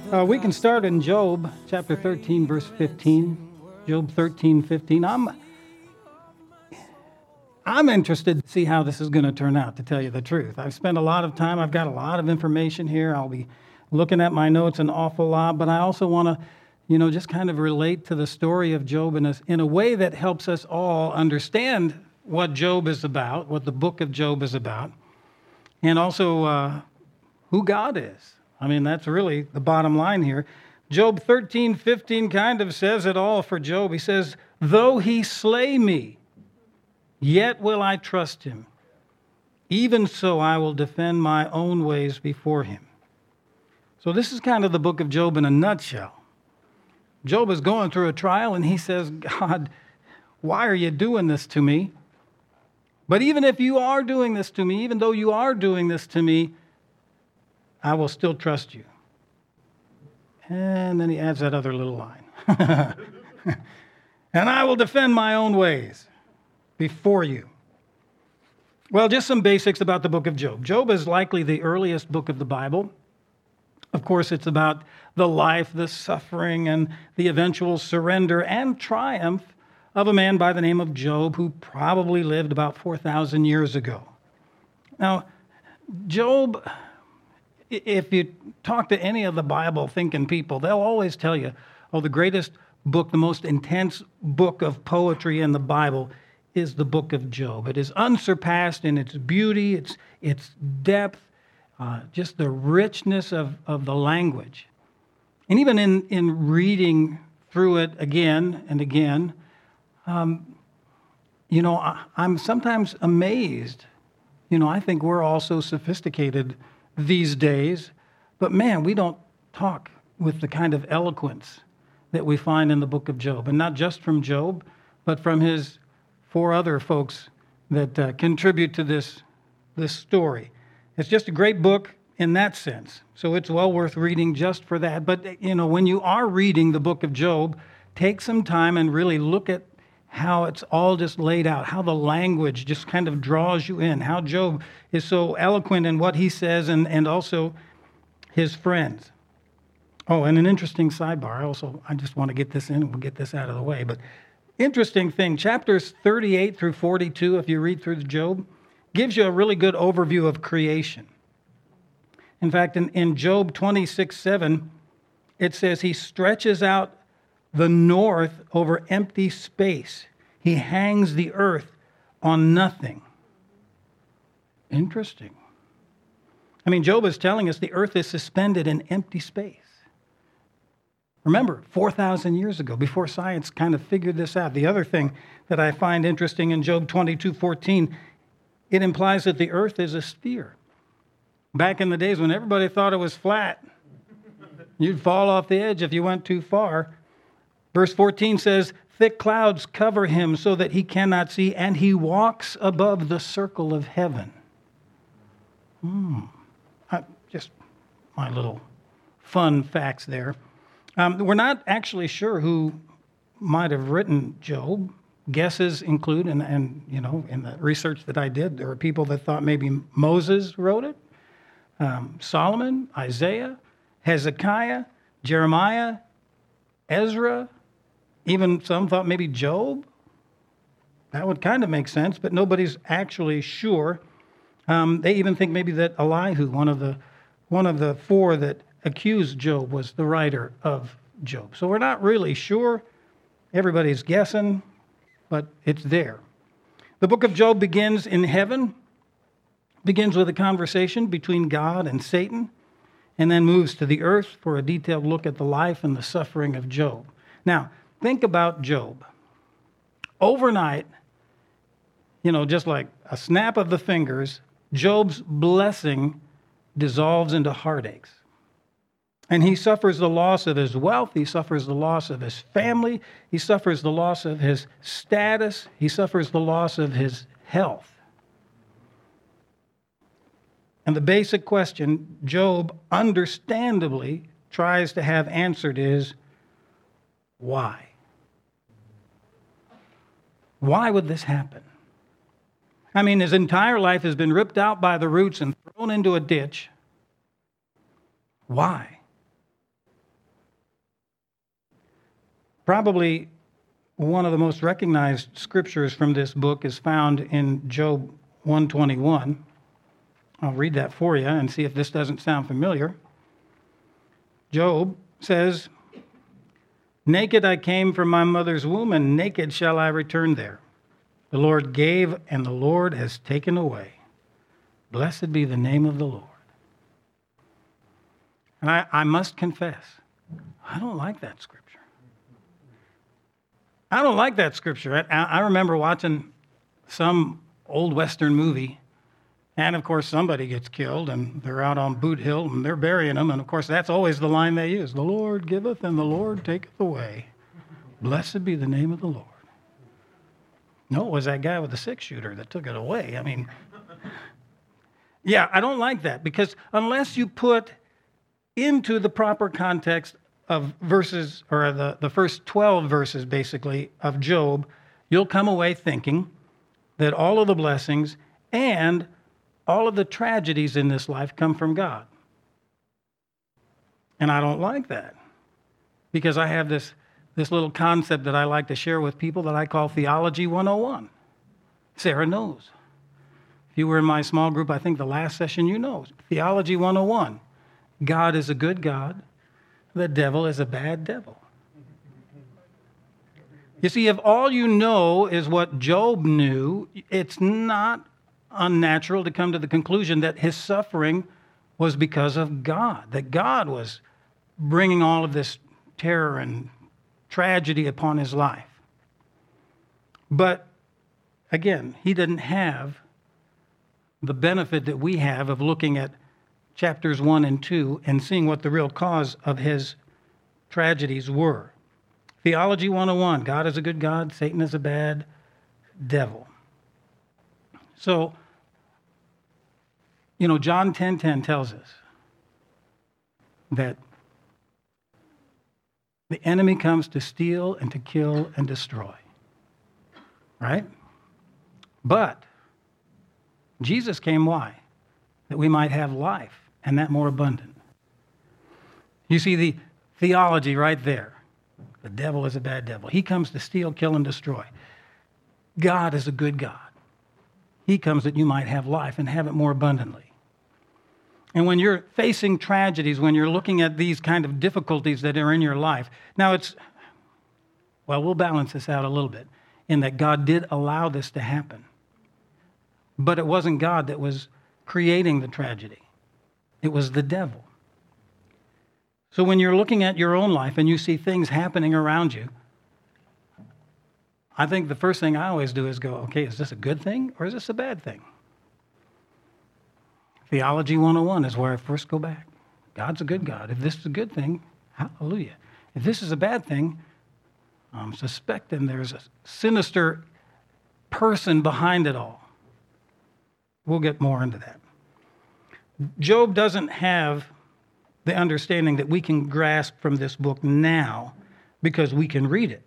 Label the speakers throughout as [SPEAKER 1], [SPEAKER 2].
[SPEAKER 1] We can start in Job chapter 13, verse 15. Job 13:15. I'm interested to see how this is going to turn out, to tell you the truth. I've spent a lot of time. I've got a lot of information here. I'll be looking at my notes an awful lot, but I also want to, just kind of relate to the story of Job in a way that helps us all understand what Job is about, what the book of Job is about, and also who God is. I mean, that's really the bottom line here. Job 13:15 kind of says it all for Job. He says, "Though he slay me, yet will I trust him. Even so I will defend my own ways before him." So this is kind of the book of Job in a nutshell. Job is going through a trial and he says, "God, why are you doing this to me? But even if you are doing this to me, even though you are doing this to me, I will still trust you." And then he adds that other little line. "And I will defend my own ways before you." Well, just some basics about the book of Job. Job is likely the earliest book of the Bible. Of course, it's about the life, the suffering, and the eventual surrender and triumph of a man by the name of Job, who probably lived about 4,000 years ago. Now, Job, if you talk to any of the Bible-thinking people, they'll always tell you, the greatest book, the most intense book of poetry in the Bible is the book of Job. It is unsurpassed in its beauty, its depth, just the richness of the language. And even in reading through it again and again, I'm sometimes amazed. I think we're all so sophisticated these days, but man, we don't talk with the kind of eloquence that we find in the book of Job. And not just from Job, but from his four other folks that contribute to this story. It's just a great book in that sense. So it's well worth reading just for that. But, when you are reading the book of Job, take some time and really look at how it's all just laid out, how the language just kind of draws you in, how Job is so eloquent in what he says and also his friends. Oh, and an interesting sidebar. I just want to get this in and we'll get this out of the way. But interesting thing, chapters 38 through 42, if you read through Job, gives you a really good overview of creation. In fact, in Job 26:7, it says he stretches out the north over empty space. He hangs the earth on nothing. Interesting. I mean, Job is telling us the earth is suspended in empty space. Remember, 4,000 years ago, before science kind of figured this out. The other thing that I find interesting in Job 22:14, it implies that the earth is a sphere. Back in the days when everybody thought it was flat, you'd fall off the edge if you went too far. Verse 14 says, "Thick clouds cover him so that he cannot see, and he walks above the circle of heaven." Just my little fun facts there. We're not actually sure who might have written Job. Guesses include, and in the research that I did, there were people that thought maybe Moses wrote it, Solomon, Isaiah, Hezekiah, Jeremiah, Ezra. Even some thought maybe Job. That would kind of make sense, but nobody's actually sure. They even think maybe that Elihu, one of the four that accused Job, was the writer of Job. So we're not really sure. Everybody's guessing, but it's there. The book of Job begins in heaven, begins with a conversation between God and Satan, and then moves to the earth for a detailed look at the life and the suffering of Job. Now, think about Job. Overnight, just like a snap of the fingers, Job's blessing dissolves into heartaches. And he suffers the loss of his wealth. He suffers the loss of his family. He suffers the loss of his status. He suffers the loss of his health. And the basic question Job understandably tries to have answered is, why? Why would this happen? I mean, his entire life has been ripped out by the roots and thrown into a ditch. Why? Probably one of the most recognized scriptures from this book is found in Job 121. I'll read that for you and see if this doesn't sound familiar. Job says, "Naked I came from my mother's womb, and naked shall I return there. The Lord gave, and the Lord has taken away. Blessed be the name of the Lord." And I must confess, I don't like that scripture. I don't like that scripture. I remember watching some old Western movie, and of course somebody gets killed, and they're out on Boot Hill, and they're burying them, and of course that's always the line they use. "The Lord giveth, and the Lord taketh away. Blessed be the name of the Lord." No, it was that guy with the 6-shooter that took it away. I mean, yeah, I don't like that, because unless you put into the proper context of verses, or the first 12 verses basically of Job, you'll come away thinking that all of the blessings and all of the tragedies in this life come from God. And I don't like that, because I have this little concept that I like to share with people that I call Theology 101. Sarah knows. If you were in my small group, I think the last session, you know. Theology 101. God is a good God. The devil is a bad devil. You see, if all you know is what Job knew, it's not unnatural to come to the conclusion that his suffering was because of God, that God was bringing all of this terror and tragedy upon his life. But again, he didn't have the benefit that we have of looking at chapters 1 and 2 and seeing what the real cause of his tragedies were. Theology 101, God is a good God, Satan is a bad devil. So, John 10:10 tells us that the enemy comes to steal and to kill and destroy. Right? But Jesus came, why? That we might have life, and that more abundant. You see the theology right there. The devil is a bad devil. He comes to steal, kill, and destroy. God is a good God. He comes that you might have life and have it more abundantly. And when you're facing tragedies, when you're looking at these kind of difficulties that are in your life, now we'll balance this out a little bit in that God did allow this to happen. But it wasn't God that was creating the tragedy. It was the devil. So when you're looking at your own life and you see things happening around you, I think the first thing I always do is go, okay, is this a good thing or is this a bad thing? Theology 101 is where I first go back. God's a good God. If this is a good thing, hallelujah. If this is a bad thing, I'm suspecting there's a sinister person behind it all. We'll get more into that. Job doesn't have the understanding that we can grasp from this book now because we can read it.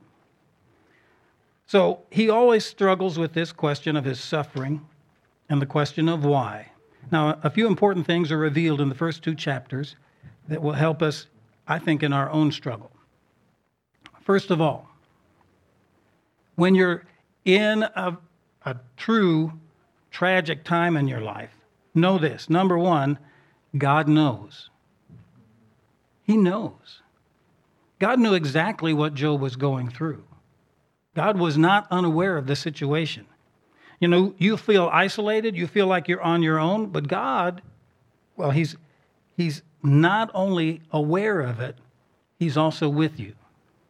[SPEAKER 1] So he always struggles with this question of his suffering and the question of why. Now, a few important things are revealed in the first 2 chapters that will help us, I think, in our own struggle. First of all, when you're in a true tragic time in your life, know this. Number one, God knows. He knows. God knew exactly what Job was going through. God was not unaware of the situation. You feel isolated, you feel like you're on your own, but God, well, he's not only aware of it, he's also with you.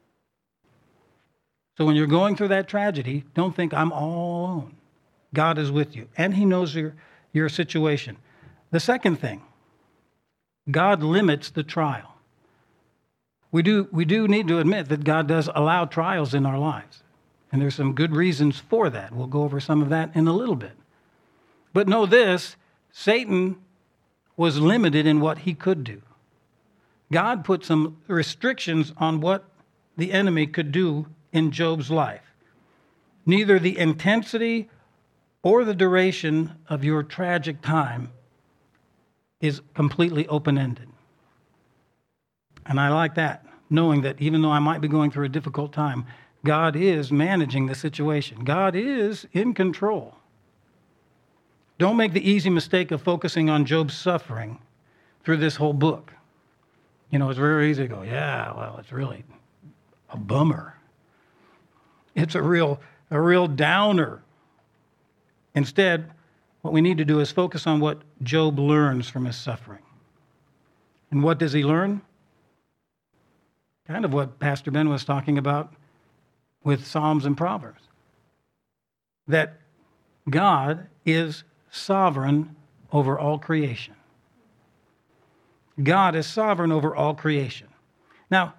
[SPEAKER 1] So when you're going through that tragedy, don't think I'm all alone. God is with you, and he knows your situation. The second thing, God limits the trial. We do need to admit that God does allow trials in our lives. And there's some good reasons for that. We'll go over some of that in a little bit. But know this, Satan was limited in what he could do. God put some restrictions on what the enemy could do in Job's life. Neither the intensity or the duration of your tragic time is completely open-ended. And I like that knowing that even though I might be going through a difficult time, God is managing the situation. God is in control. Don't make the easy mistake of focusing on Job's suffering through this whole book. You know, it's very easy to go, yeah, well, it's really a bummer. It's a real downer. Instead, what we need to do is focus on what Job learns from his suffering. And what does he learn? Kind of what Pastor Ben was talking about with Psalms and Proverbs. That God is sovereign over all creation. God is sovereign over all creation. Now,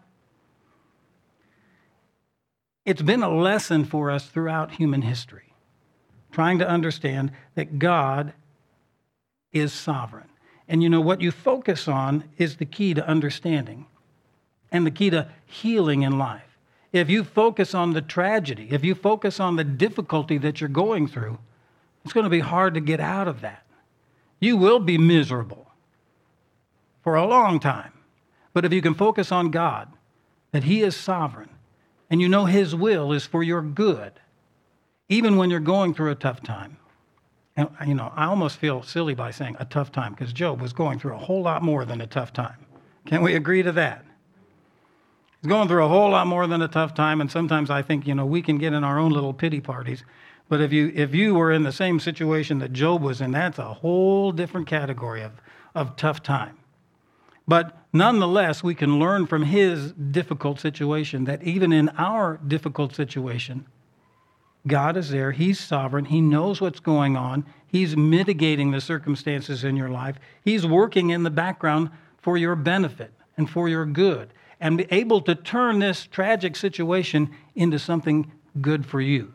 [SPEAKER 1] it's been a lesson for us throughout human history, trying to understand that God is sovereign. And you know, what you focus on is the key to understanding and the key to healing in life. If you focus on the tragedy, if you focus on the difficulty that you're going through, it's going to be hard to get out of that. You will be miserable for a long time. But if you can focus on God, that He is sovereign, and you know His will is for your good, even when you're going through a tough time. And, you know, I almost feel silly by saying a tough time, because Job was going through a whole lot more than a tough time. Can we agree to that? He's going through a whole lot more than a tough time, and sometimes I think, you know, we can get in our own little pity parties. But if you were in the same situation that Job was in, that's a whole different category of tough time. But nonetheless, we can learn from his difficult situation that even in our difficult situation, God is there. He's sovereign. He knows what's going on. He's mitigating the circumstances in your life. He's working in the background for your benefit and for your good, and be able to turn this tragic situation into something good for you.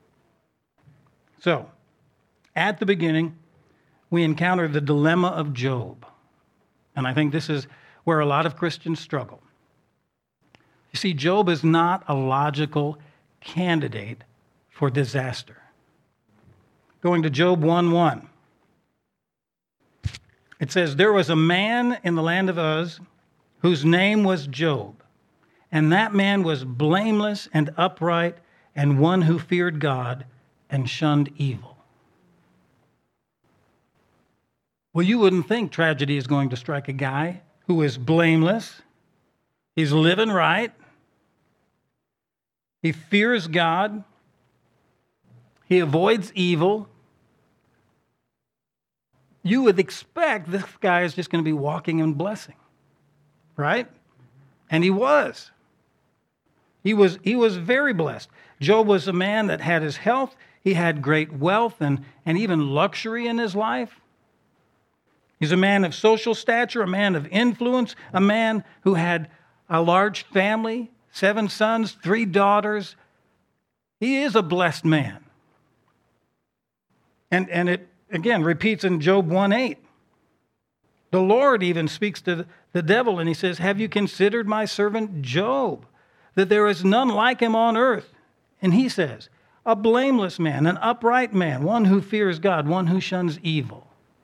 [SPEAKER 1] So, at the beginning, we encounter the dilemma of Job. And I think this is where a lot of Christians struggle. You see, Job is not a logical candidate for disaster. Going to Job 1:1. It says, "There was a man in the land of Uz whose name was Job, and that man was blameless and upright and one who feared God and shunned evil." Well, you wouldn't think tragedy is going to strike a guy who is blameless. He's living right. He fears God. He avoids evil. You would expect this guy is just going to be walking in blessing, right? And he was. He was very blessed. Job was a man that had his health. He had great wealth and even luxury in his life. He's a man of social stature, a man of influence, a man who had a large family, 7 sons, 3 daughters. He is a blessed man. And it, again, repeats in Job 1:8. The Lord even speaks to the devil, and he says, "Have you considered my servant Job, that there is none like him on earth?" And he says, "A blameless man, an upright man, one who fears God, one who shuns evil."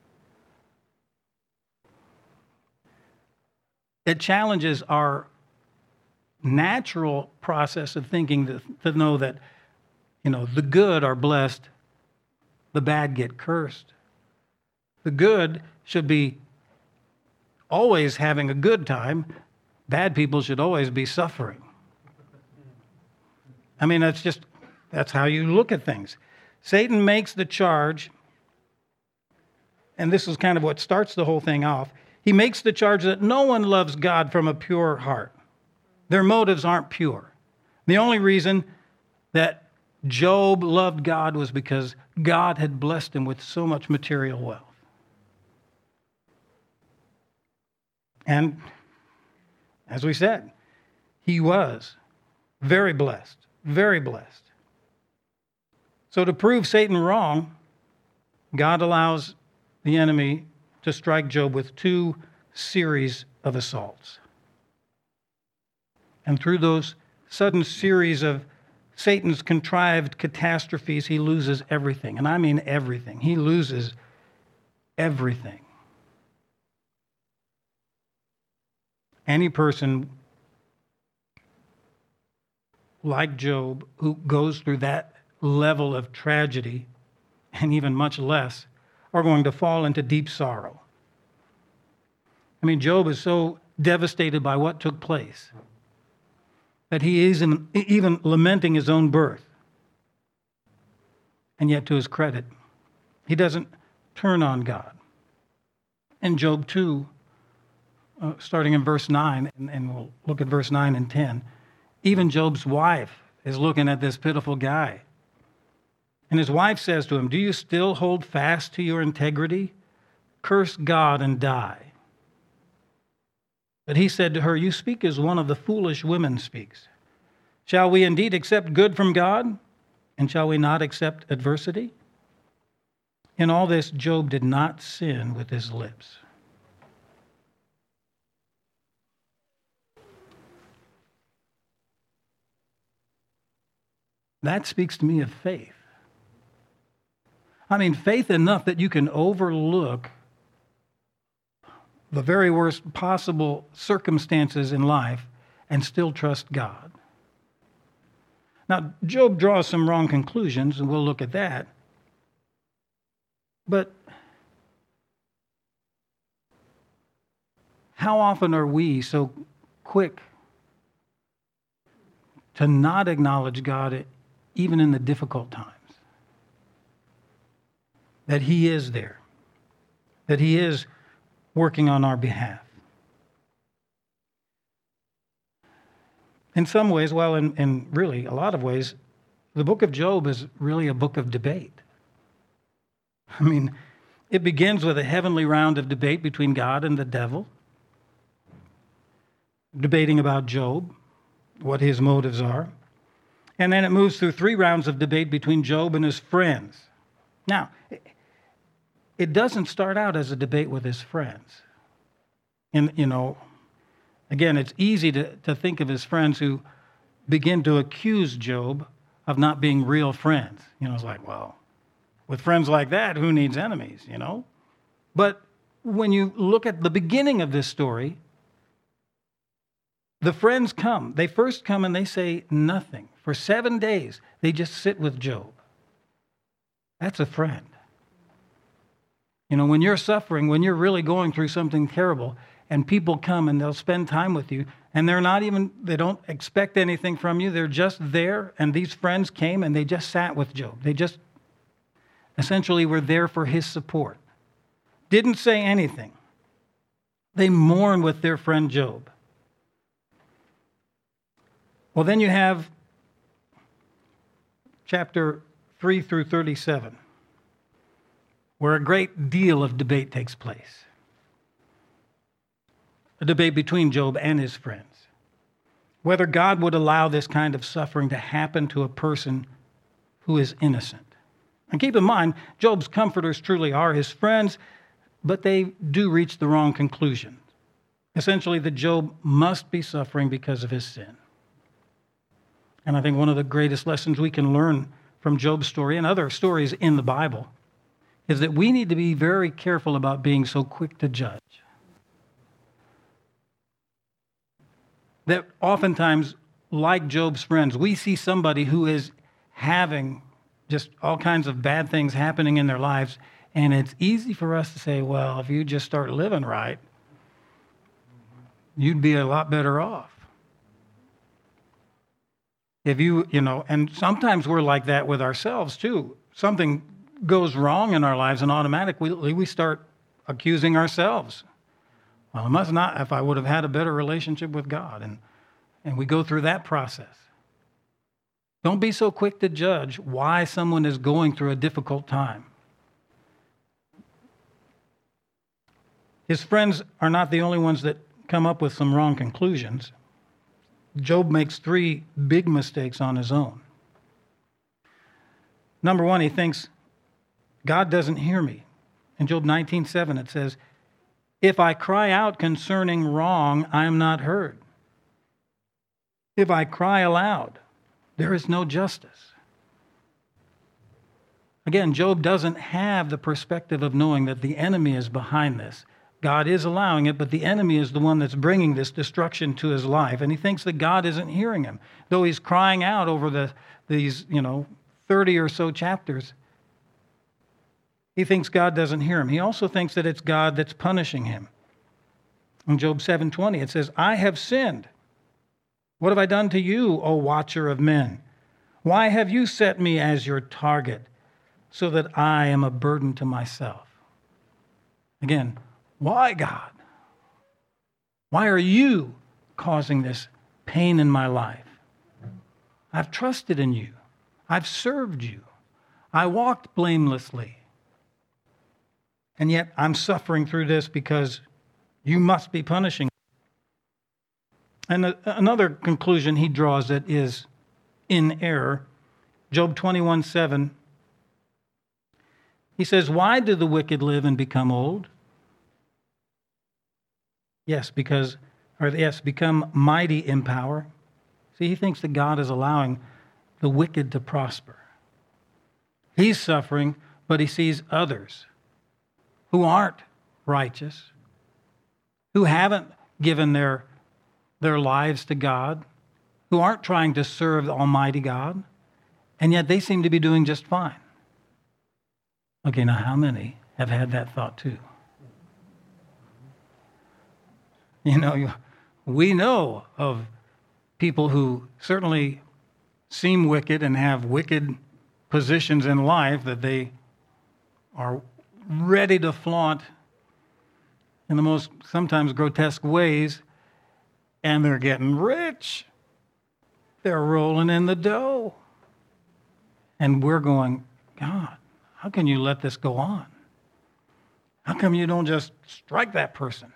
[SPEAKER 1] It challenges our natural process of thinking to know that, you know, the good are blessed, the bad get cursed. The good should be always having a good time. Bad people should always be suffering. I mean, that's how you look at things. Satan makes the charge, and this is kind of what starts the whole thing off. He makes the charge that no one loves God from a pure heart. Their motives aren't pure. The only reason that Job loved God was because God had blessed him with so much material wealth. And as we said, he was very blessed, very blessed. So to prove Satan wrong, God allows the enemy to strike Job with 2 series of assaults. And through those sudden series of Satan's contrived catastrophes, he loses everything. And I mean everything. He loses everything. Any person like Job, who goes through that level of tragedy, and even much less, are going to fall into deep sorrow. I mean, Job is so devastated by what took place that he is even lamenting his own birth. And yet, to his credit, he doesn't turn on God. In Job 2, starting in verse 9, and we'll look at verse 9 and 10, even Job's wife is looking at this pitiful guy. And his wife says to him, "Do you still hold fast to your integrity? Curse God and die." But he said to her, "You speak as one of the foolish women speaks. Shall we indeed accept good from God? And shall we not accept adversity?" In all this, Job did not sin with his lips. That speaks to me of faith. I mean, faith enough that you can overlook the very worst possible circumstances in life and still trust God. Now, Job draws some wrong conclusions, and we'll look at that. But how often are we so quick to not acknowledge God even in the difficult times? That He is there, that He is working on our behalf. In some ways, well, in really a lot of ways, the book of Job is really a book of debate. I mean, it begins with a heavenly round of debate between God and the devil, debating about Job, what his motives are. And then it moves through 3 rounds of debate between Job and his friends. Now, it doesn't start out as a debate with his friends. And, again, it's easy to think of his friends who begin to accuse Job of not being real friends. It's like, well, with friends like that, who needs enemies, But when you look at the beginning of this story, the friends come. They first come and they say nothing. For 7 days, they just sit with Job. That's a friend. When you're suffering, when you're really going through something terrible, and people come and they'll spend time with you, and they don't expect anything from you. They're just there, and these friends came and they just sat with Job. They just essentially were there for his support. Didn't say anything. They mourned with their friend Job. Well, then you have chapter 3 through 37. Where a great deal of debate takes place. A debate between Job and his friends. Whether God would allow this kind of suffering to happen to a person who is innocent. And keep in mind, Job's comforters truly are his friends, but they do reach the wrong conclusion. Essentially, that Job must be suffering because of his sin. And I think one of the greatest lessons we can learn from Job's story and other stories in the Bible is that we need to be very careful about being so quick to judge. That oftentimes, like Job's friends, we see somebody who is having just all kinds of bad things happening in their lives, and it's easy for us to say, well, if you just start living right, you'd be a lot better off. If and sometimes we're like that with ourselves too. Something goes wrong in our lives, and automatically we start accusing ourselves. Well, it must not, if I would have had a better relationship with God. And we go through that process. Don't be so quick to judge why someone is going through a difficult time. His friends are not the only ones that come up with some wrong conclusions. Job makes 3 big mistakes on his own. Number 1, he thinks, God doesn't hear me. In Job 19:7, it says, if I cry out concerning wrong, I am not heard. If I cry aloud, there is no justice. Again, Job doesn't have the perspective of knowing that the enemy is behind this, God is allowing it, but the enemy is the one that's bringing this destruction to his life. And he thinks that God isn't hearing him. Though he's crying out over these 30 or so chapters, he thinks God doesn't hear him. He also thinks that it's God that's punishing him. In Job 7:20, it says, I have sinned. What have I done to you, O watcher of men? Why have you set me as your target so that I am a burden to myself? Again, why, God? Why are you causing this pain in my life? I've trusted in you. I've served you. I walked blamelessly. And yet I'm suffering through this because you must be punishing me. And another conclusion he draws that is in error. Job 21:7. He says, why do the wicked live and become old? Become mighty in power. See, he thinks that God is allowing the wicked to prosper. He's suffering, but he sees others who aren't righteous, who haven't given their lives to God, who aren't trying to serve the Almighty God, and yet they seem to be doing just fine. Okay, now how many have had that thought too? We know of people who certainly seem wicked and have wicked positions in life that they are ready to flaunt in the most sometimes grotesque ways, and they're getting rich. They're rolling in the dough. And we're going, God, how can you let this go on? How come you don't just strike that person?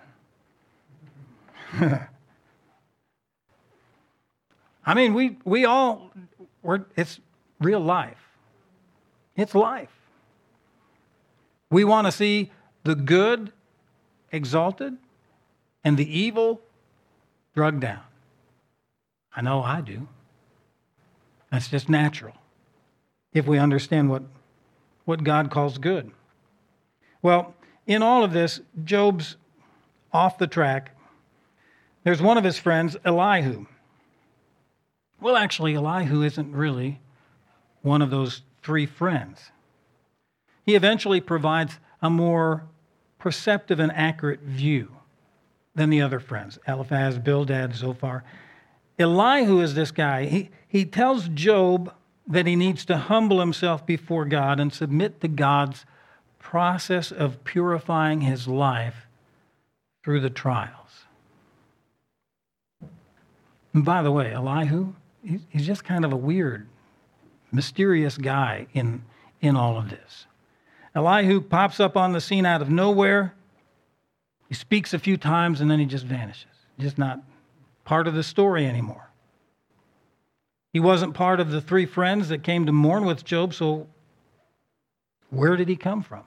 [SPEAKER 1] I mean, it's real life. It's life. We want to see the good exalted and the evil drugged down. I know I do. That's just natural if we understand what God calls good. Well, in all of this, Job's off the track. There's one of his friends, Elihu. Well, actually, Elihu isn't really one of those three friends. He eventually provides a more perceptive and accurate view than the other friends, Eliphaz, Bildad, Zophar. Elihu is this guy. He tells Job that he needs to humble himself before God and submit to God's process of purifying his life through the trials. And by the way, Elihu, he's just kind of a weird, mysterious guy in all of this. Elihu pops up on the scene out of nowhere. He speaks a few times and then he just vanishes. Just not part of the story anymore. He wasn't part of the three friends that came to mourn with Job, so where did he come from?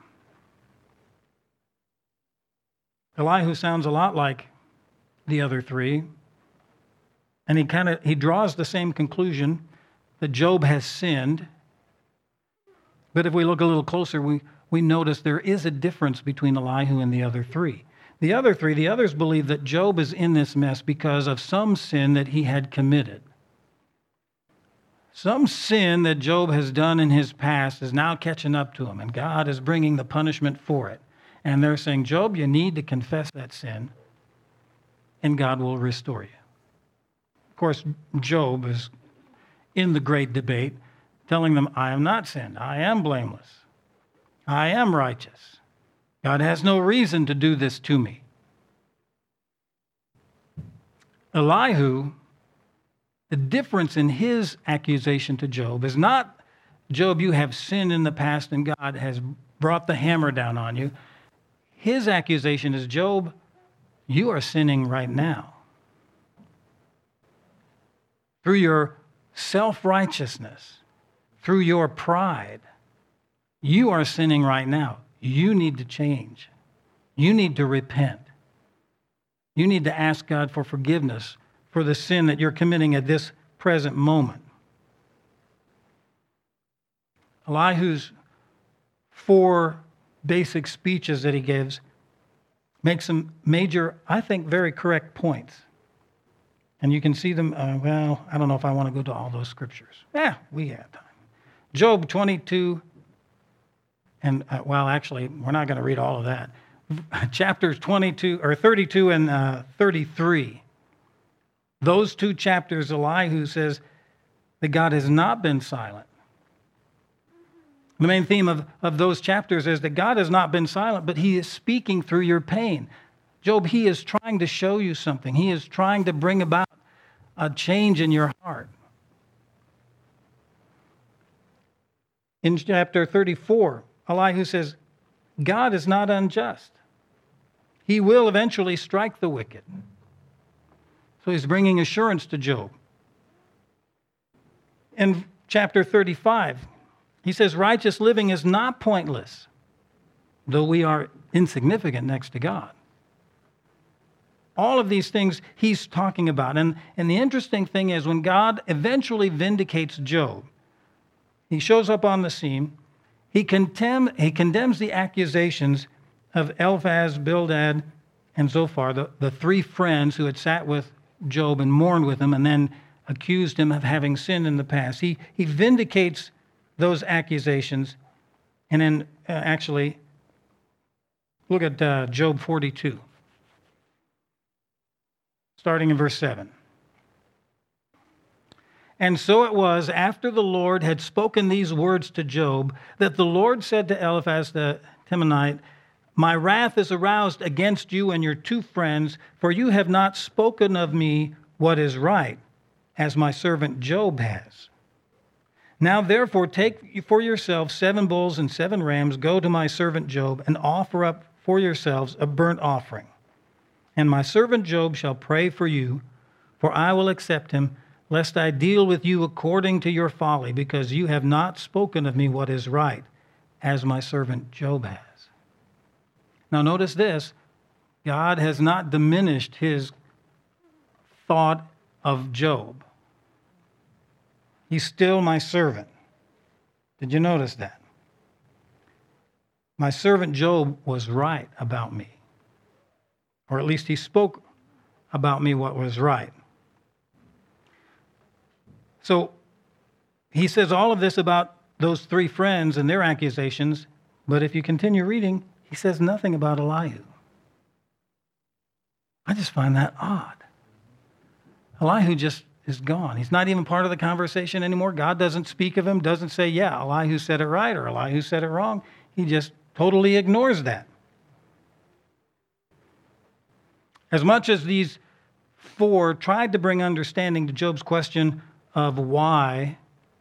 [SPEAKER 1] Elihu sounds a lot like the other three, and he draws the same conclusion that Job has sinned. But if we look a little closer, we notice there is a difference between Elihu and the other three. The others believe that Job is in this mess because of some sin that he had committed. Some sin that Job has done in his past is now catching up to him, and God is bringing the punishment for it. And they're saying, Job, you need to confess that sin, and God will restore you. Of course, Job is in the great debate, telling them, I have not sinned. I am blameless. I am righteous. God has no reason to do this to me. Elihu, the difference in his accusation to Job is not, Job, you have sinned in the past and God has brought the hammer down on you. His accusation is, Job, you are sinning right now. Through your self-righteousness, through your pride, you are sinning right now. You need to change. You need to repent. You need to ask God for forgiveness for the sin that you're committing at this present moment. Elihu's 4 basic speeches that he gives makes some major, I think, very correct points. And you can see them, well, I don't know if I want to go to all those scriptures. Yeah, we have time. Job 22, and well, actually, we're not going to read all of that. Chapters 32 and 33. Those two chapters, Elihu says that God has not been silent. The main theme of those chapters is that God has not been silent, but he is speaking through your pain. Job, he is trying to show you something. He is trying to bring about a change in your heart. In chapter 34, Elihu says, God is not unjust. He will eventually strike the wicked. So he's bringing assurance to Job. In chapter 35, he says, righteous living is not pointless, though we are insignificant next to God. All of these things he's talking about. And the interesting thing is when God eventually vindicates Job, he shows up on the scene, he condemns the accusations of Eliphaz, Bildad, and Zophar, the three friends who had sat with Job and mourned with him and then accused him of having sinned in the past. He vindicates those accusations. And then actually, look at Job 42, starting in verse 7. And so it was, after the Lord had spoken these words to Job, that the Lord said to Eliphaz the Temanite, my wrath is aroused against you and your two friends, for you have not spoken of me what is right, as my servant Job has. Now therefore take for yourselves 7 bulls and 7 rams, go to my servant Job, and offer up for yourselves a burnt offering. And my servant Job shall pray for you, for I will accept him, lest I deal with you according to your folly, because you have not spoken of me what is right, as my servant Job has. Now notice this, God has not diminished his thought of Job. He's still my servant. Did you notice that? My servant Job was right about me. Or at least he spoke about me what was right. So he says all of this about those 3 friends and their accusations, but if you continue reading, he says nothing about Elihu. I just find that odd. Elihu just is gone. He's not even part of the conversation anymore. God doesn't speak of him, doesn't say, yeah, Elihu said it right or Elihu said it wrong. He just totally ignores that. As much as these 4 tried to bring understanding to Job's question of why,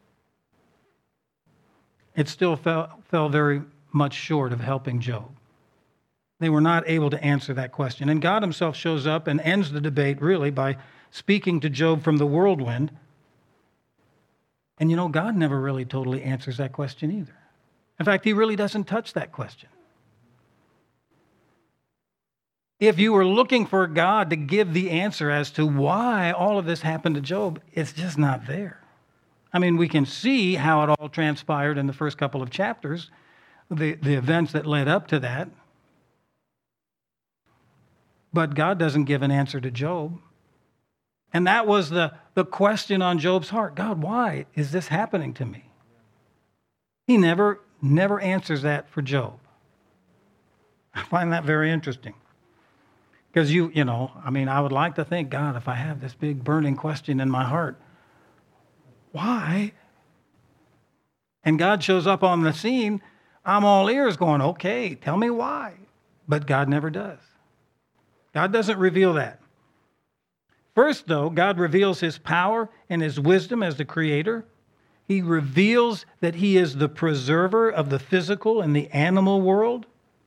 [SPEAKER 1] it still fell very much short of helping Job. They were not able to answer that question. And God himself shows up and ends the debate really by speaking to Job from the whirlwind. And you know, God never really totally answers that question either. In fact, he really doesn't touch that question. If you were looking for God to give the answer as to why all of this happened to Job, it's just not there. I mean, we can see how it all transpired in the first couple of chapters, the events that led up to that. But God doesn't give an answer to Job. And that was the question on Job's heart. God, why is this happening to me? He never answers that for Job. I find that very interesting. Because I would like to think, God, if I have this big burning question in my heart, why? And God shows up on the scene, I'm all ears going, okay, tell me why. But God never does. God doesn't reveal that. First, though, God reveals his power and his wisdom as the creator. He reveals that he is the preserver of the physical and the animal world.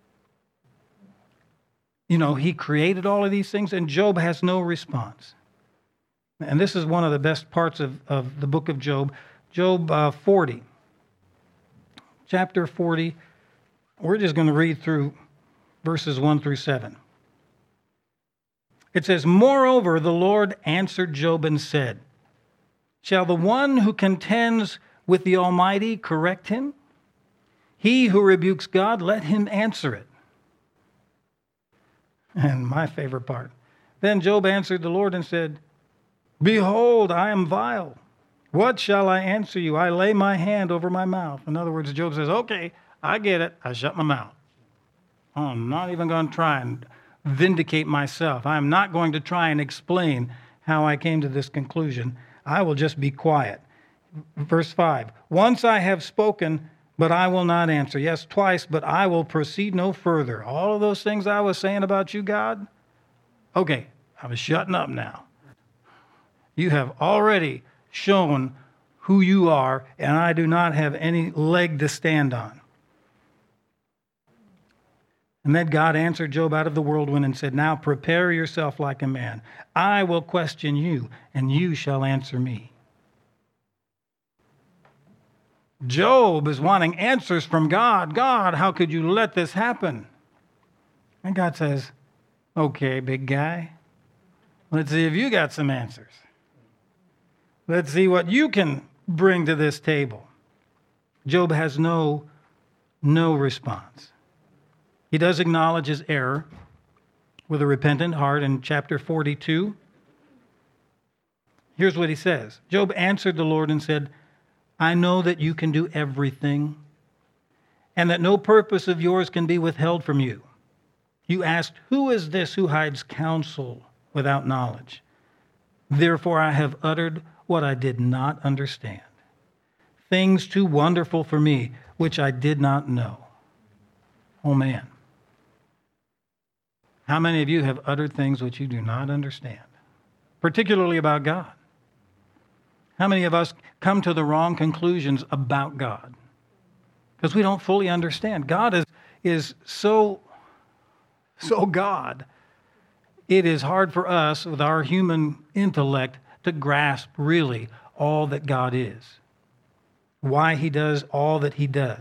[SPEAKER 1] He created all of these things, and Job has no response. And this is one of the best parts of the book of Job. Job 40. Chapter 40. We're just going to read through verses 1 through 7. It says, moreover, the Lord answered Job and said, shall the one who contends with the Almighty correct him? He who rebukes God, let him answer it. And my favorite part. Then Job answered the Lord and said, Behold, I am vile. What shall I answer you? I lay my hand over my mouth. In other words, Job says, okay, I get it. I shut my mouth. I'm not even going to try and vindicate myself. I'm not going to try and explain how I came to this conclusion. I will just be quiet. Verse 5, once I have spoken, but I will not answer. Yes, twice, but I will proceed no further. All of those things I was saying about you, God, okay, I was shutting up now. You have already shown who you are, and I do not have any leg to stand on. And then God answered Job out of the whirlwind and said, now prepare yourself like a man. I will question you, and you shall answer me. Job is wanting answers from God. God, how could you let this happen? And God says, okay, big guy, let's see if you got some answers. Let's see what you can bring to this table. Job has no response. He does acknowledge his error with a repentant heart in chapter 42. Here's what he says. Job answered the Lord and said, I know that you can do everything, and that no purpose of yours can be withheld from you. You asked, who is this who hides counsel without knowledge? Therefore I have uttered what I did not understand, things too wonderful for me, which I did not know. Oh man. How many of you have uttered things which you do not understand, particularly about God? How many of us come to the wrong conclusions about God? Because we don't fully understand. God is so God. It is hard for us with our human intellect to grasp really all that God is, why he does all that he does.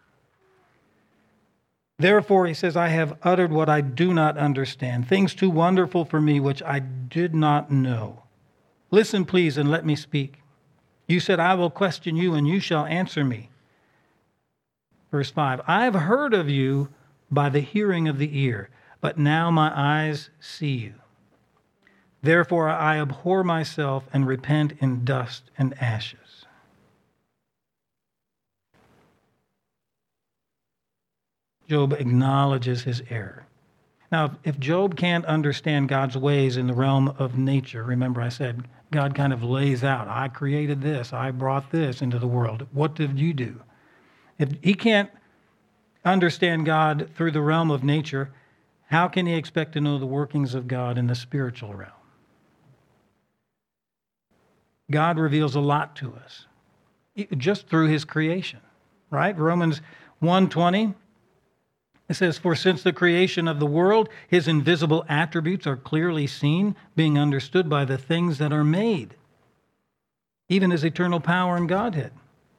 [SPEAKER 1] Therefore, he says, I have uttered what I do not understand, things too wonderful for me which I did not know. Listen, please, and let me speak. You said, I will question you, and you shall answer me. Verse 5, I have heard of you by the hearing of the ear, but now my eyes see you. Therefore I abhor myself and repent in dust and ashes. Job acknowledges his error. Now, if Job can't understand God's ways in the realm of nature, remember I said God kind of lays out, I created this, I brought this into the world. What did you do? If he can't understand God through the realm of nature, how can he expect to know the workings of God in the spiritual realm? God reveals a lot to us just through his creation, right? Romans 1:20, it says, for since the creation of the world, his invisible attributes are clearly seen, being understood by the things that are made, even his eternal power and Godhead.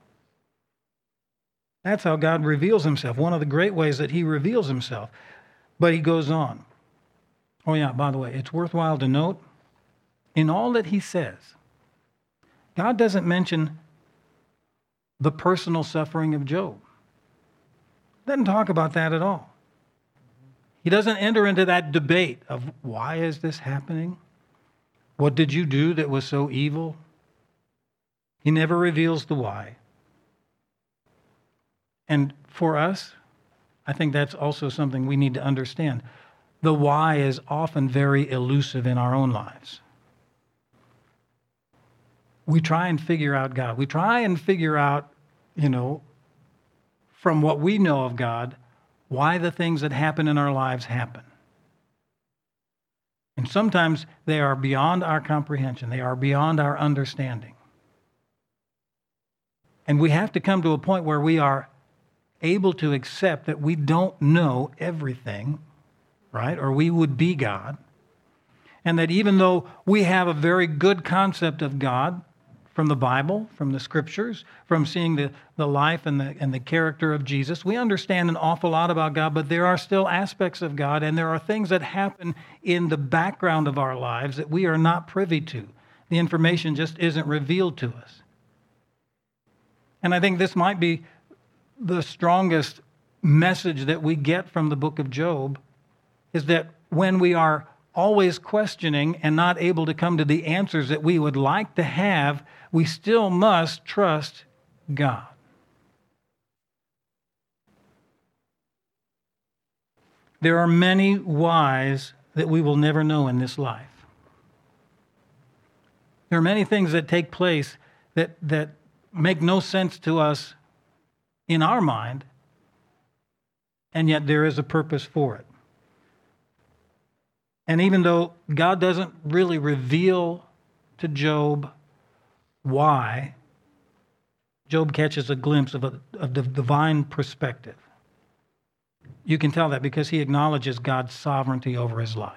[SPEAKER 1] That's how God reveals himself, one of the great ways that he reveals himself. But he goes on. Oh yeah, by the way, it's worthwhile to note, in all that he says, God doesn't mention the personal suffering of Job. Doesn't talk about that at all. He doesn't enter into that debate of why is this happening? What did you do that was so evil? He never reveals the why. And for us, I think that's also something we need to understand. The why is often very elusive in our own lives. We try and figure out God. We try and figure out, from what we know of God, why the things that happen in our lives happen. And sometimes they are beyond our comprehension. They are beyond our understanding. And we have to come to a point where we are able to accept that we don't know everything, right? Or we would be God. And that even though we have a very good concept of God from the Bible, from the Scriptures, from seeing the life and the character of Jesus, we understand an awful lot about God, but there are still aspects of God, and there are things that happen in the background of our lives that we are not privy to. The information just isn't revealed to us. And I think this might be the strongest message that we get from the book of Job, is that when we are always questioning and not able to come to the answers that we would like to have, we still must trust God. There are many whys that we will never know in this life. There are many things that take place that make no sense to us in our mind, and yet there is a purpose for it. And even though God doesn't really reveal to Job why, Job catches a glimpse of the divine perspective. You can tell that because he acknowledges God's sovereignty over his life.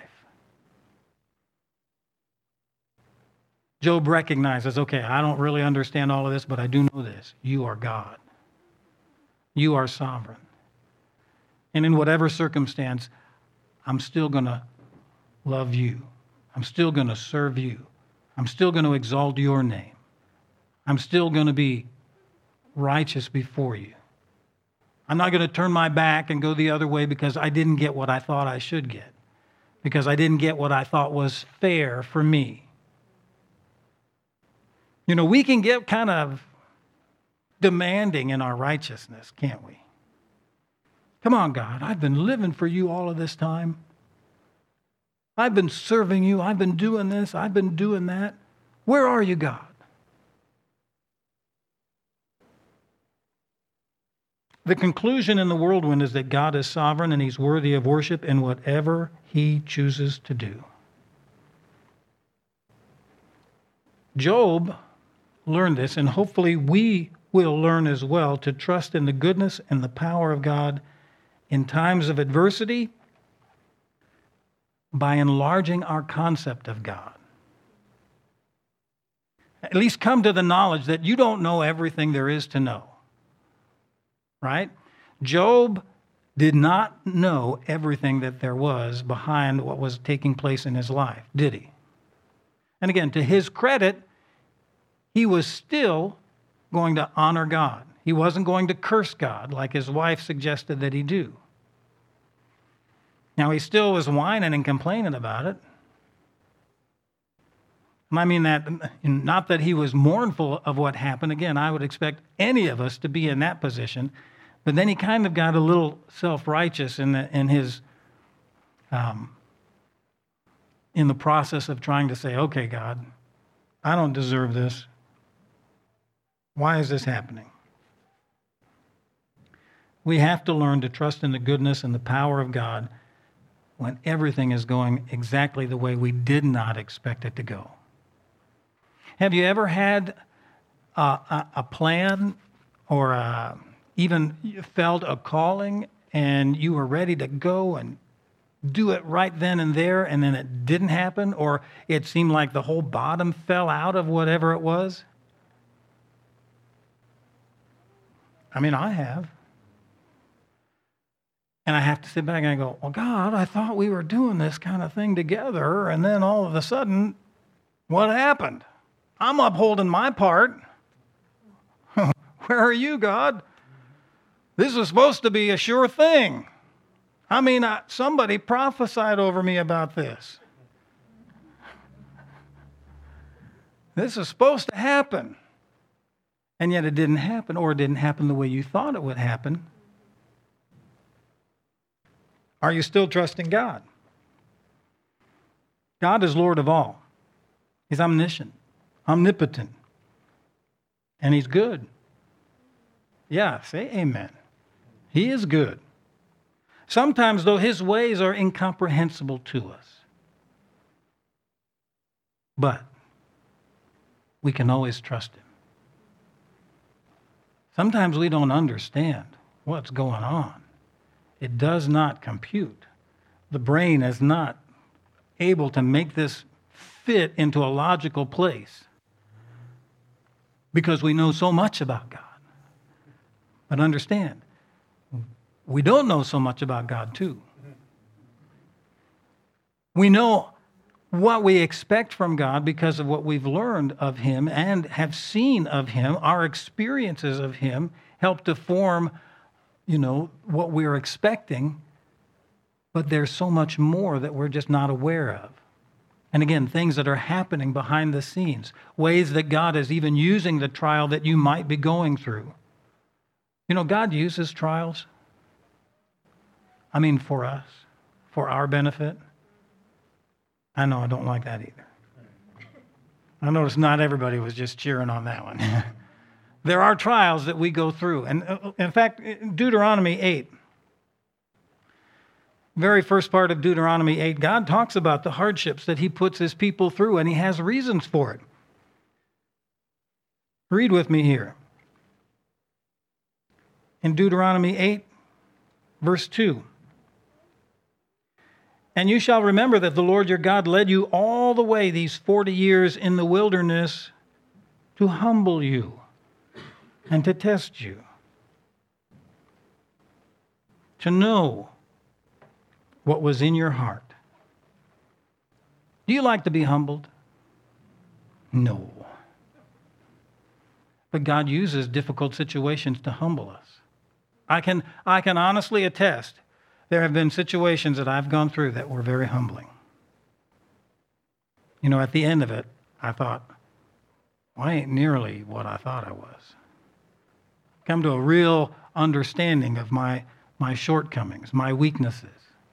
[SPEAKER 1] Job recognizes, okay, I don't really understand all of this, but I do know this. You are God. You are sovereign. And in whatever circumstance, I'm still going to love you. I'm still going to serve you. I'm still going to exalt your name. I'm still going to be righteous before you. I'm not going to turn my back and go the other way because I didn't get what I thought I should get, because I didn't get what I thought was fair for me. You know, we can get kind of demanding in our righteousness, can't we? Come on, God, I've been living for you all of this time. I've been serving you. I've been doing this. I've been doing that. Where are you, God? The conclusion in the whirlwind is that God is sovereign and he's worthy of worship in whatever he chooses to do. Job learned this, and hopefully we will learn as well to trust in the goodness and the power of God in times of adversity by enlarging our concept of God. At least come to the knowledge that you don't know everything there is to know. Right? Job did not know everything that there was behind what was taking place in his life, did he? And again, to his credit, he was still going to honor God. He wasn't going to curse God like his wife suggested that he do. Now, he still was whining and complaining about it. And I mean that, not that he was mournful of what happened. Again, I would expect any of us to be in that position. But then he kind of got a little self-righteous in the process of trying to say, okay, God, I don't deserve this. Why is this happening? We have to learn to trust in the goodness and the power of God when everything is going exactly the way we did not expect it to go. Have you ever had a plan or even felt a calling and you were ready to go and do it right then and there, and then it didn't happen, or it seemed like the whole bottom fell out of whatever it was? I mean, I have. And I have to sit back and I go, well, God, I thought we were doing this kind of thing together, and then all of a sudden, what happened? I'm upholding my part. Where are you, God? This was supposed to be a sure thing. I mean, somebody prophesied over me about this. This is supposed to happen. And yet it didn't happen, or it didn't happen the way you thought it would happen. Are you still trusting God? God is Lord of all. He's omniscient, omnipotent, and he's good. Yeah, say amen. He is good. Sometimes, though, his ways are incomprehensible to us. But we can always trust him. Sometimes we don't understand what's going on. It does not compute. The brain is not able to make this fit into a logical place because we know so much about God. But understand, we don't know so much about God too. We know what we expect from God because of what we've learned of him and have seen of him. Our experiences of him help to form, what we're expecting. but there's so much more that we're just not aware of. And again, things that are happening behind the scenes, ways that God is even using the trial that you might be going through. You know, God uses trials. I mean, for us, for our benefit. I know I don't like that either. I noticed not everybody was just cheering on that one. There are trials that we go through. And in fact, Deuteronomy 8, very first part of Deuteronomy 8, God talks about the hardships that he puts his people through, and he has reasons for it. Read with me here. In Deuteronomy 8, verse 2. And you shall remember that the Lord your God led you all the way these 40 years in the wilderness to humble you and to test you, to know what was in your heart. Do you like to be humbled? No. But God uses difficult situations to humble us. I can honestly attest, there have been situations that I've gone through that were very humbling. You know, at the end of it, I thought, well, I ain't nearly what I thought I was. Come to a real understanding of my shortcomings, my weaknesses.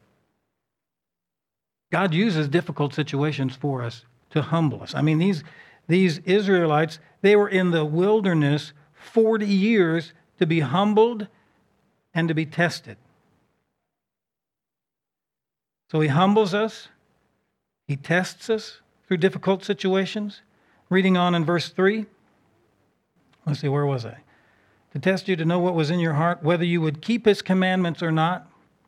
[SPEAKER 1] God uses difficult situations for us to humble us. I mean, these Israelites, they were in the wilderness 40 years to be humbled and to be tested. So he humbles us. He tests us through difficult situations. Reading on in verse 3. Let's see, where was I? To test you to know what was in your heart, whether you would keep his commandments or not.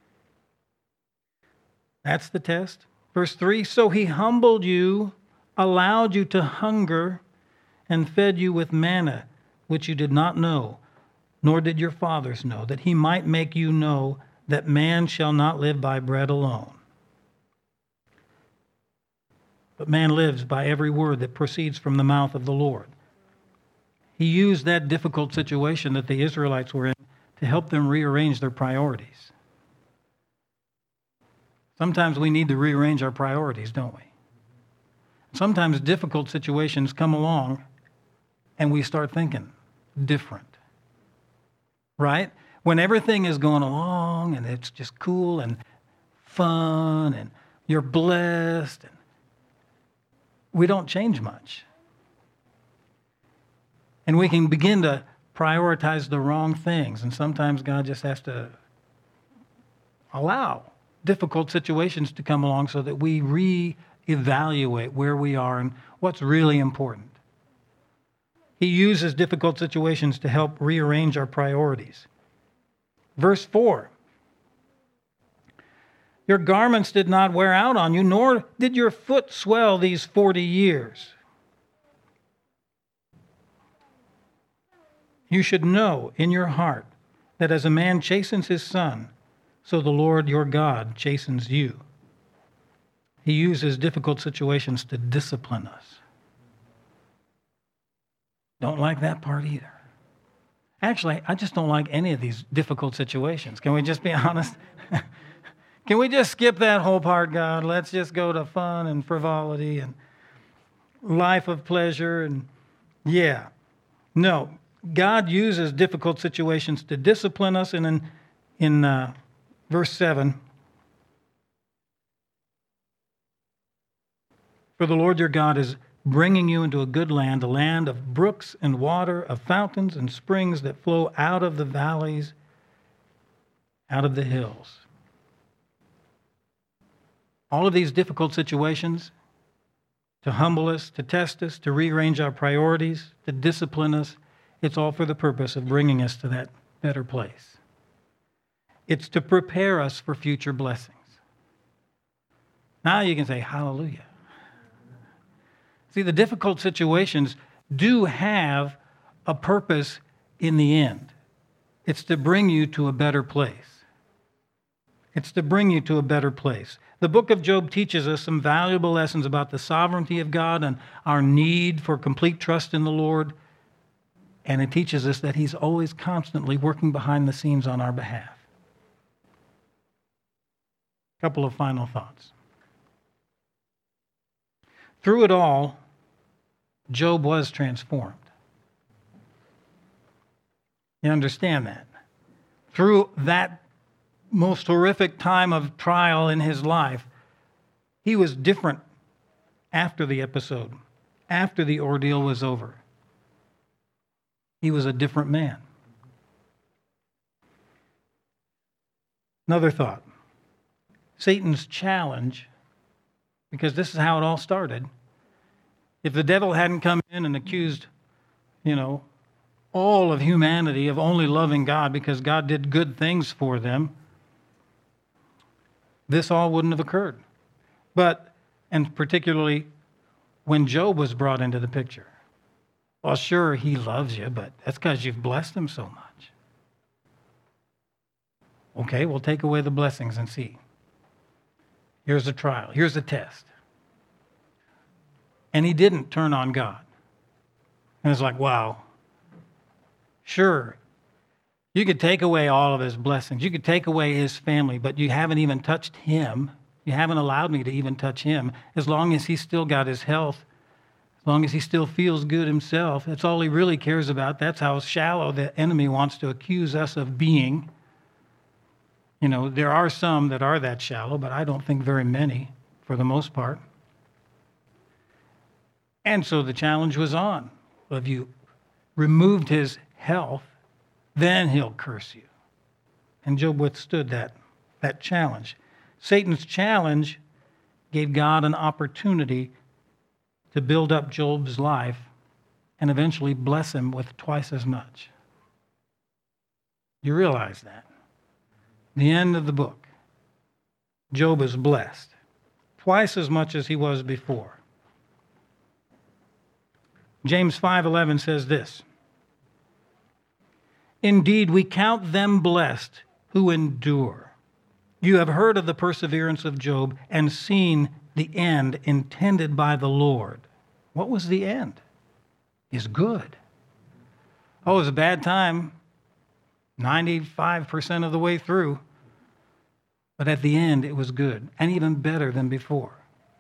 [SPEAKER 1] That's the test. Verse 3, so he humbled you, allowed you to hunger, and fed you with manna, which you did not know, nor did your fathers know, that he might make you know that man shall not live by bread alone, but man lives by every word that proceeds from the mouth of the Lord. He used that difficult situation that the Israelites were in to help them rearrange their priorities. Sometimes we need to rearrange our priorities, don't we? Sometimes difficult situations come along and we start thinking different. Right? When everything is going along and it's just cool and fun and you're blessed, and we don't change much. And we can begin to prioritize the wrong things. And sometimes God just has to allow difficult situations to come along so that we reevaluate where we are and what's really important. He uses difficult situations to help rearrange our priorities. Verse 4. Your garments did not wear out on you, nor did your foot swell these 40 years. You should know in your heart that as a man chastens his son, so the Lord your God chastens you. He uses difficult situations to discipline us. Don't like that part either. Actually, I just don't like any of these difficult situations. Can we just be honest? Can we just skip that whole part, God? Let's just go to fun and frivolity and life of pleasure. And yeah, no. God uses difficult situations to discipline us. And in verse 7, for the Lord your God is bringing you into a good land, a land of brooks and water, of fountains and springs that flow out of the valleys, out of the hills. All of these difficult situations to humble us, to test us, to rearrange our priorities, to discipline us, it's all for the purpose of bringing us to that better place. It's to prepare us for future blessings. Now you can say, hallelujah. See, the difficult situations do have a purpose in the end. It's to bring you to a better place. It's to bring you to a better place. The book of Job teaches us some valuable lessons about the sovereignty of God and our need for complete trust in the Lord. And it teaches us that he's always constantly working behind the scenes on our behalf. A couple of final thoughts. Through it all, Job was transformed. You understand that? Through that most horrific time of trial in his life, he was different after the episode, after the ordeal was over. He was a different man. Another thought. Satan's challenge, because this is how it all started. If the devil hadn't come in and accused, all of humanity of only loving God because God did good things for them, this all wouldn't have occurred. And particularly when Job was brought into the picture. Well, sure, he loves you, but that's because you've blessed him so much. Okay, we'll take away the blessings and see. Here's a trial. Here's a test. And he didn't turn on God. And it's like, wow. Sure, you could take away all of his blessings. You could take away his family, but you haven't even touched him. You haven't allowed me to even touch him. As long as he's still got his health, as long as he still feels good himself, that's all he really cares about. That's how shallow the enemy wants to accuse us of being. There are some that are that shallow, but I don't think very many for the most part. And so the challenge was on. If you removed his health, then he'll curse you. And Job withstood that challenge. Satan's challenge gave God an opportunity to build up Job's life and eventually bless him with twice as much. You realize that? The end of the book. Job is blessed twice as much as he was before. James 5:11 says this, "Indeed, we count them blessed who endure. You have heard of the perseverance of Job and seen the end intended by the Lord." What was the end? Is good. Oh, it was a bad time, 95% of the way through. But at the end, it was good and even better than before.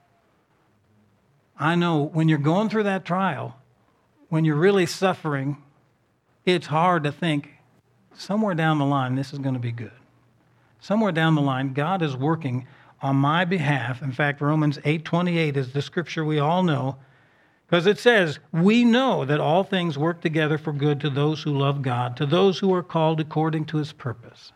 [SPEAKER 1] I know when you're going through that trial, when you're really suffering, it's hard to think somewhere down the line, this is going to be good. Somewhere down the line, God is working on my behalf. In fact, Romans 8:28 is the scripture we all know, because it says, "We know that all things work together for good to those who love God, to those who are called according to his purpose."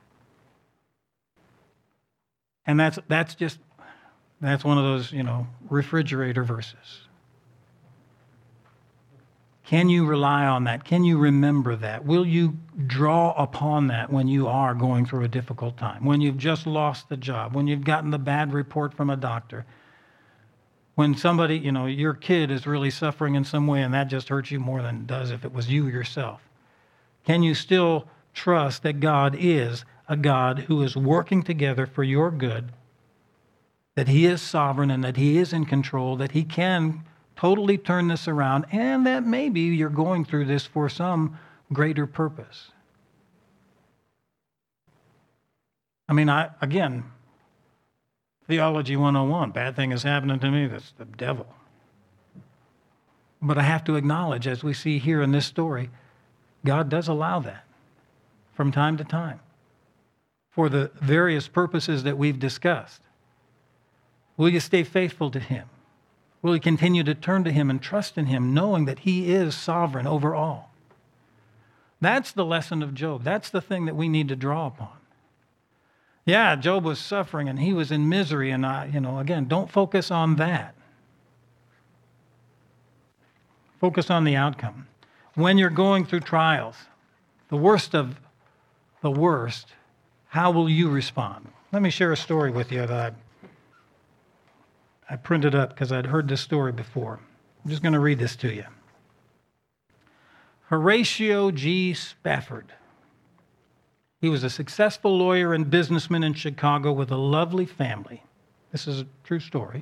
[SPEAKER 1] And that's one of those, refrigerator verses. Can you rely on that? Can you remember that? Will you draw upon that when you are going through a difficult time? When you've just lost the job? When you've gotten the bad report from a doctor? When somebody, your kid is really suffering in some way and that just hurts you more than it does if it was you yourself? Can you still trust that God is a God who is working together for your good, that he is sovereign and that he is in control, that he can totally turn this around, and that maybe you're going through this for some greater purpose? Again, Theology 101, bad thing is happening to me, that's the devil. But I have to acknowledge, as we see here in this story, God does allow that from time to time for the various purposes that we've discussed. Will you stay faithful to him? Will you continue to turn to him and trust in him, knowing that he is sovereign over all? That's the lesson of Job. That's the thing that we need to draw upon. Yeah, Job was suffering and he was in misery, and again, don't focus on that. Focus on the outcome. When you're going through trials, the worst of the worst, how will you respond? Let me share a story with you that I printed up because I'd heard this story before. I'm just going to read this to you. Horatio G. Spafford. He was a successful lawyer and businessman in Chicago with a lovely family. This is a true story.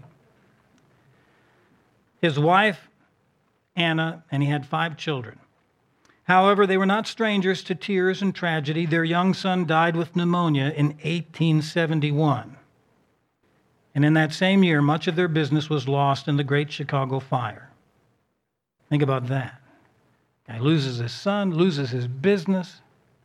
[SPEAKER 1] His wife, Anna, and he had 5 children. However, they were not strangers to tears and tragedy. Their young son died with pneumonia in 1871. And in that same year, much of their business was lost in the Great Chicago Fire. Think about that. Guy loses his son, loses his business.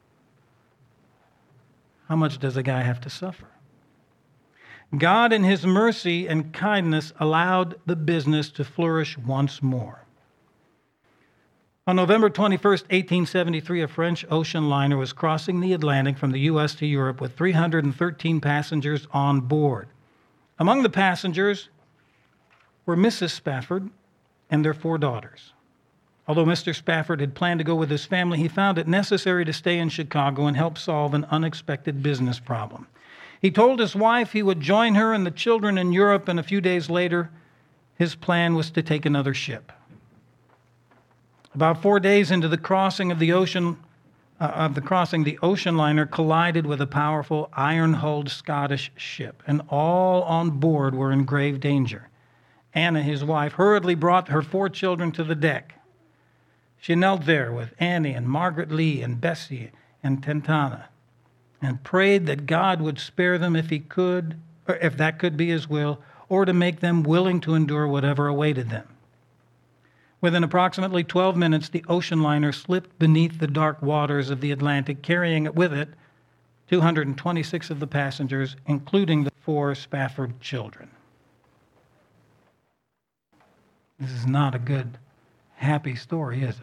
[SPEAKER 1] How much does a guy have to suffer? God, in his mercy and kindness, allowed the business to flourish once more. On November 21st, 1873, a French ocean liner was crossing the Atlantic from the U.S. to Europe with 313 passengers on board. Among the passengers were Mrs. Spafford and their 4 daughters. Although Mr. Spafford had planned to go with his family, he found it necessary to stay in Chicago and help solve an unexpected business problem. He told his wife he would join her and the children in Europe, and a few days later, his plan was to take another ship. About 4 days into the crossing of the ocean, the ocean liner collided with a powerful iron-hulled Scottish ship, and all on board were in grave danger. Anna, his wife, hurriedly brought her 4 children to the deck. She knelt there with Annie and Margaret Lee and Bessie and Tentana and prayed that God would spare them if he could, or if that could be his will, or to make them willing to endure whatever awaited them. Within approximately 12 minutes, the ocean liner slipped beneath the dark waters of the Atlantic, carrying with it 226 of the passengers, including the 4 Spafford children. This is not a good, happy story, is it?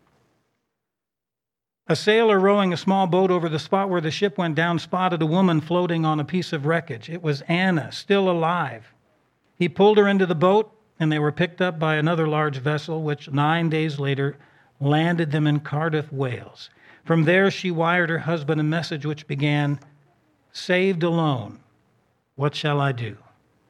[SPEAKER 1] A sailor rowing a small boat over the spot where the ship went down spotted a woman floating on a piece of wreckage. It was Anna, still alive. He pulled her into the boat, and they were picked up by another large vessel, which 9 days later landed them in Cardiff, Wales. From there, she wired her husband a message which began, "Saved alone, what shall I do?"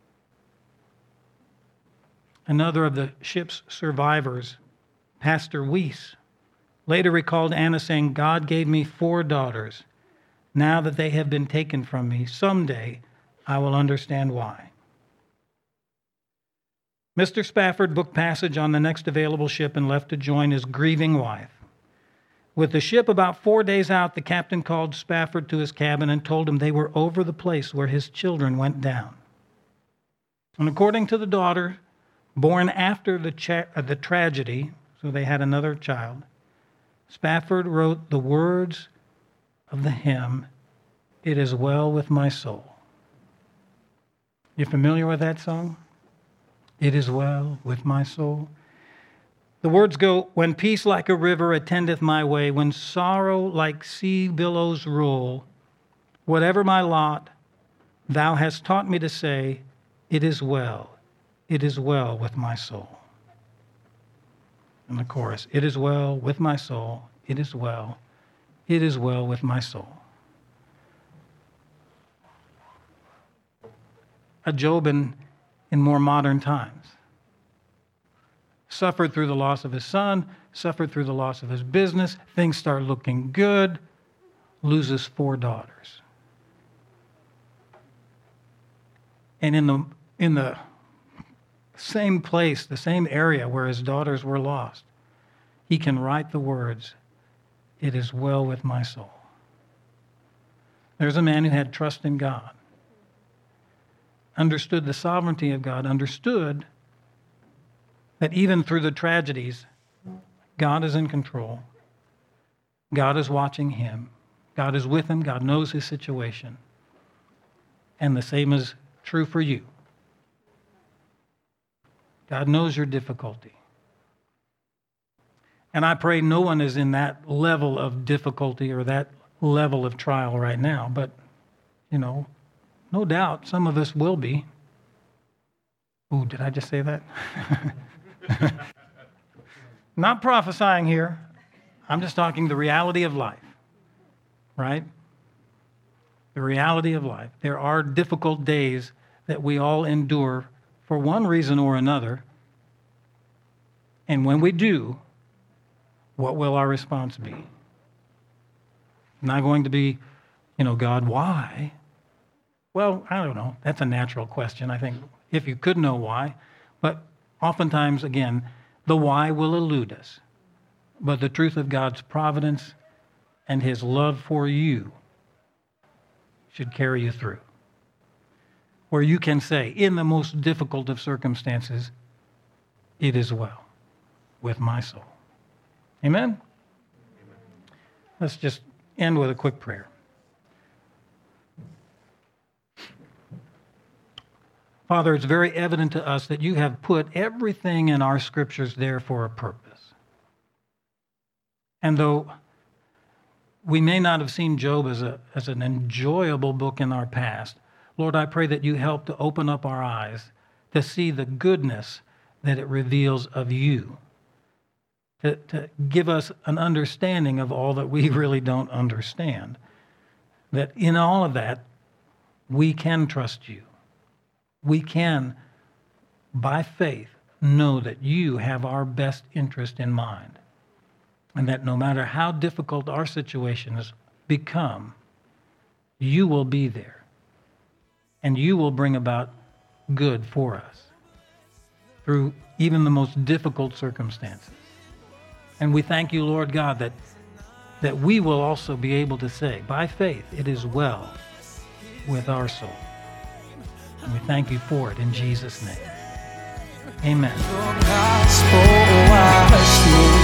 [SPEAKER 1] Another of the ship's survivors, Pastor Weiss, later recalled Anna saying, "God gave me 4 daughters. Now that they have been taken from me, someday I will understand why." Mr. Spafford booked passage on the next available ship and left to join his grieving wife. With the ship about 4 days out, the captain called Spafford to his cabin and told him they were over the place where his children went down. And according to the daughter, born after the tragedy, so they had another child, Spafford wrote the words of the hymn, "It is well with my soul." You familiar with that song? It is well with my soul. The words go, "When peace like a river attendeth my way, when sorrow like sea billows roll, whatever my lot, thou hast taught me to say, it is well with my soul." And the chorus, "It is well with my soul, it is well with my soul." A Job in more modern times. Suffered through the loss of his son, suffered through the loss of his business, things start looking good, loses 4 daughters. And in the same place, the same area where his daughters were lost, he can write the words, "It is well with my soul." There's a man who had trust in God, understood the sovereignty of God, understood that even through the tragedies, God is in control. God is watching him. God is with him. God knows his situation. And the same is true for you. God knows your difficulty. And I pray no one is in that level of difficulty or that level of trial right now. But, no doubt some of us will be. Ooh, did I just say that? Not prophesying here. I'm just talking the reality of life, right? The reality of life. There are difficult days that we all endure for one reason or another. And when we do, what will our response be? Not going to be, God, why? Well, I don't know. That's a natural question, I think, if you could know why. But oftentimes, again, the why will elude us. But the truth of God's providence and his love for you should carry you through. where you can say, in the most difficult of circumstances, it is well with my soul. Amen? Let's just end with a quick prayer. Father, it's very evident to us that you have put everything in our scriptures there for a purpose. And though we may not have seen Job as an enjoyable book in our past, Lord, I pray that you help to open up our eyes to see the goodness that it reveals of you, to give us an understanding of all that we really don't understand, that in all of that, we can trust you. We can, by faith, know that you have our best interest in mind, and that no matter how difficult our situations become, you will be there, and you will bring about good for us through even the most difficult circumstances. And we thank you, Lord God, that we will also be able to say, by faith, it is well with our soul. And we thank you for it in Jesus' name. Amen.